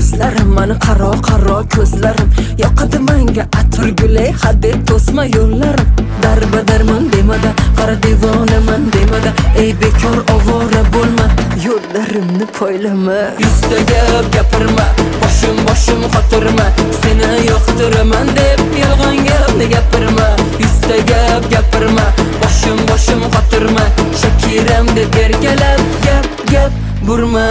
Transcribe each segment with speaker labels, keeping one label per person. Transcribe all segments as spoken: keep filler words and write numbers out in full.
Speaker 1: yuzlarim, mani qaro qaro ko'zlarim, yoqadi menga atir gulay, hadeb to'sma yo'llarim. Darba darmon demada, qara devonaman demada, ey bekor ovora bo'lma, yo'llarimni poylama. Yuzda gap gapirma, boshim boshim xotirma, seni yoqtiraman deb yolg'on gapni gapirma. Yuzda gap gapirma, boshim boshim xotirma, shakiram deb erkalab gap gap burma.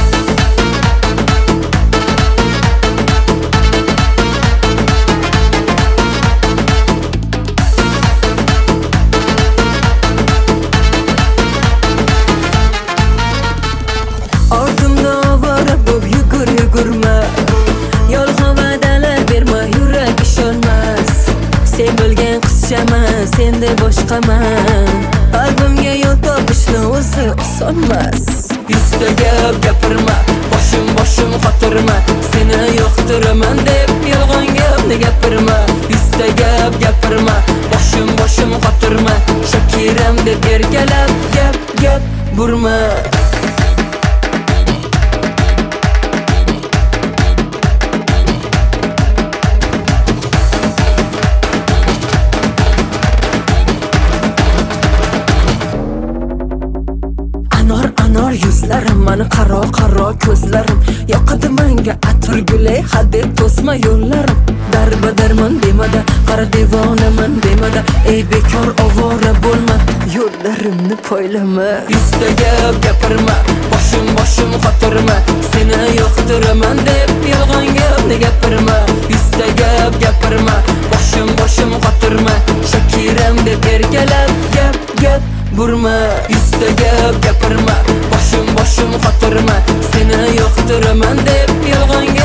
Speaker 1: Ortimda ovora bo'p yugur yugurma, yolg'on va'dalar berma, yurak ishonmas. Sen bilgan qizchaman, senda boshqaman, qalbimga yo'l topishni o'zi osonmas. Yuzda gap gapirma, boshim boshim xotirma, seni yoqtiraman deb yolg'on gapni gapirma. Yuzda gap gapirma, boshim boshim xotirma, shakiram deb erkalab gap gap burma. Anor anor yuzlarim, mani qaro qaro ko'zlarim, yoqadi menga atir gulay, hadeb to'sma yo'llarim. Darba darmon demada, qara devonaman demada, ey bekor ovora bo'lma, yo'llarimni poylama. Yuzda gap gapirma, boshim boshim xotirma, seni yoqtiraman deb yolg'on gapni gapirma. Yuzda gap gapirma, boshim boshim xotirma, shakiram deb erkalab gap gap burma. Yuzda gap gapirma, boshim boshim xotirma, seni yoqtiraman deb yolg'on